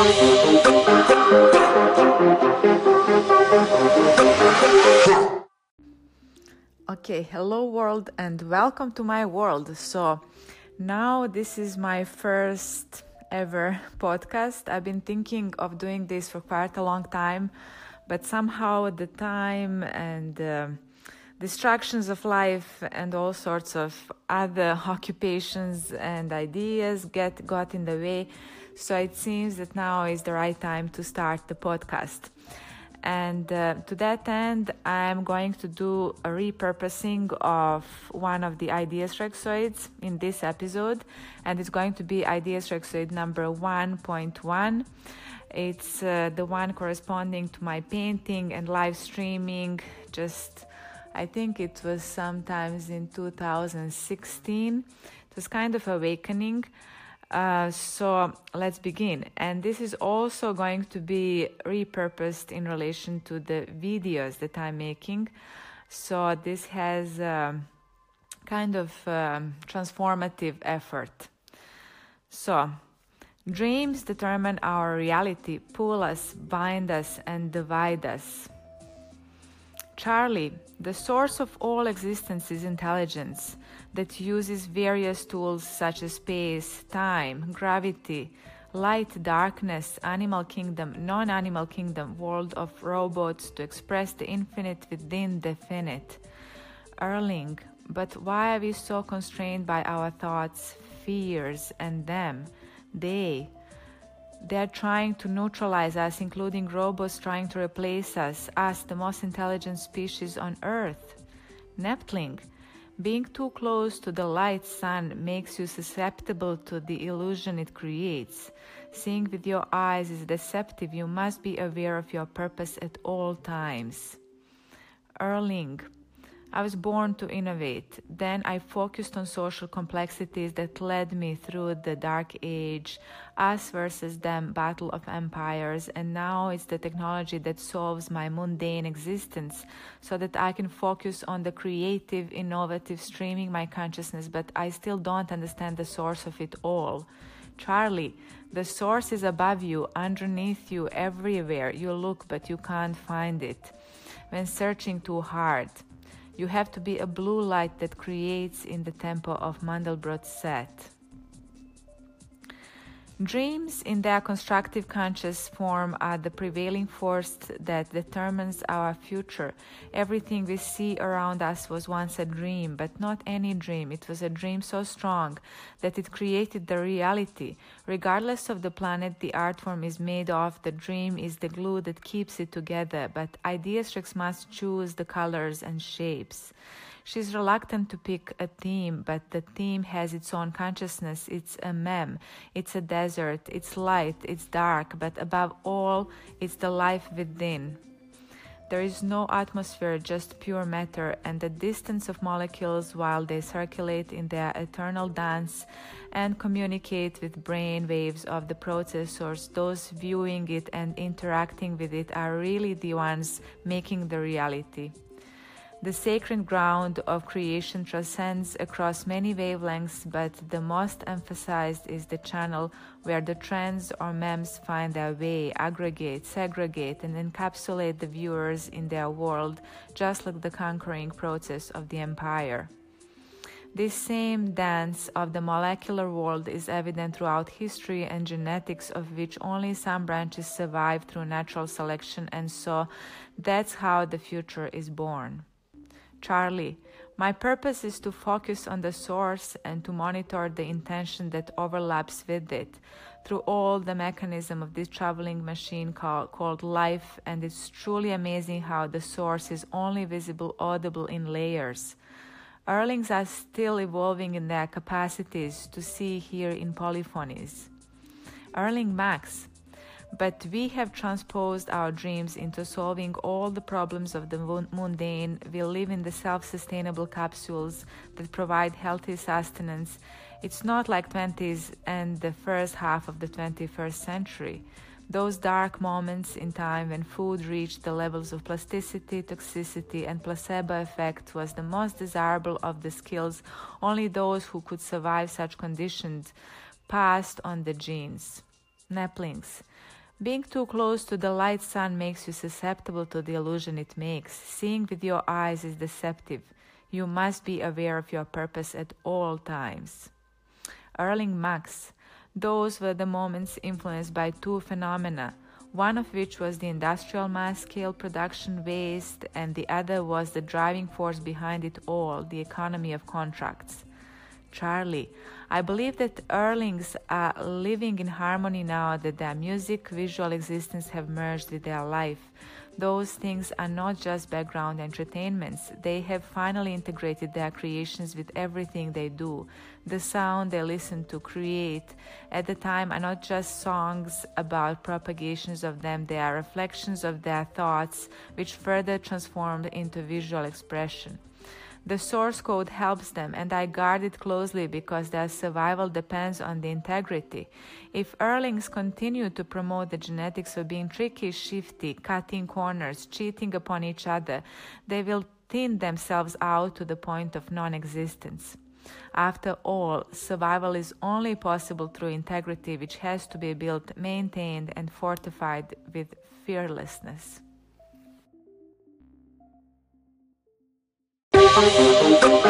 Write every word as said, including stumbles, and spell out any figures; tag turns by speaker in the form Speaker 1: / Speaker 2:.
Speaker 1: Okay, hello world and welcome to my world. So now this is my first ever podcast. I've been thinking of doing this for quite a long time, but somehow the time and uh, distractions of life and all sorts of other occupations and ideas get got in the way. So it seems that now is the right time to start the podcast. And uh, to that end, I'm going to do a repurposing of one of the Ideas Rhexoids in this episode, and it's going to be Ideas Rhexoid number one point one. It's uh, the one corresponding to my painting and live streaming. Just, I think it was sometimes in two thousand sixteen. It was kind of awakening. Uh, so let's begin. And this is also going to be repurposed in relation to the videos that I'm making. So this has um, kind of um, transformative effort. So dreams determine our reality, pull us, bind us, and divide us. Charlie, the source of all existence is intelligence that uses various tools such as space, time, gravity, light, darkness, animal kingdom, non-animal kingdom, world of robots to express the infinite within the finite. Erling, but why are we so constrained by our thoughts, fears, and them? They... They're trying to neutralize us, including robots trying to replace us, us, the most intelligent species on Earth. Neptling, being too close to the light sun makes you susceptible to the illusion it creates. Seeing with your eyes is deceptive. You must be aware of your purpose at all times. Erling, I was born to innovate. Then I focused on social complexities that led me through the dark age, us versus them, battle of empires, and now it's the technology that solves my mundane existence so that I can focus on the creative, innovative, streaming my consciousness, but I still don't understand the source of it all. Charlie, the source is above you, underneath you, everywhere. You look, but you can't find it when searching too hard. You have to be a blue light that creates in the tempo of Mandelbrot set. Dreams in their constructive conscious form are the prevailing force that determines our future. Everything we see around us was once a dream, but not any dream. It was a dream so strong that it created the reality. Regardless of the planet the art form is made of, the dream is the glue that keeps it together, but Ideas Rex must choose the colors and shapes. She's reluctant to pick a theme, but the theme has its own consciousness. It's a mem, it's a desert, it's light, it's dark, but above all, it's the life within. There is no atmosphere, just pure matter, and the distance of molecules while they circulate in their eternal dance and communicate with brain waves of the processors. Those viewing it and interacting with it are really the ones making the reality. The sacred ground of creation transcends across many wavelengths, but the most emphasized is the channel where the trends or memes find their way, aggregate, segregate, and encapsulate the viewers in their world, just like the conquering process of the empire. This same dance of the molecular world is evident throughout history and genetics, of which only some branches survive through natural selection, and so that's how the future is born. Charlie, my purpose is to focus on the source and to monitor the intention that overlaps with it through all the mechanism of this traveling machine called, called life, and it's truly amazing how the source is only visible, audible in layers. Erlings are still evolving in their capacities to see, hear in polyphonies. Erling Max, but we have transposed our dreams into solving all the problems of the mundane. We live in the self-sustainable capsules that provide healthy sustenance. It's not like twenties and the first half of the twenty-first century. Those dark moments in time when food reached the levels of plasticity, toxicity, and placebo effect was the most desirable of the skills. Only those who could survive such conditions passed on the genes. snaplings. Being too close to the light sun makes you susceptible to the illusion it makes. Seeing with your eyes is deceptive. You must be aware of your purpose at all times. Erling Max. Those were the moments influenced by two phenomena, one of which was the industrial mass-scale production waste, and the other was the driving force behind it all, the economy of contracts. Charlie. I believe that Erlings are living in harmony now that their music, visual existence have merged with their life. Those things are not just background entertainments. They have finally integrated their creations with everything they do. The sound they listen to, create, at the time are not just songs about propagations of them. They are reflections of their thoughts, which further transformed into visual expression. The source code helps them, and I guard it closely because their survival depends on the integrity. If Erlings continue to promote the genetics of being tricky, shifty, cutting corners, cheating upon each other, they will thin themselves out to the point of non-existence. After all, survival is only possible through integrity, which has to be built, maintained, and fortified with fearlessness. Thank you.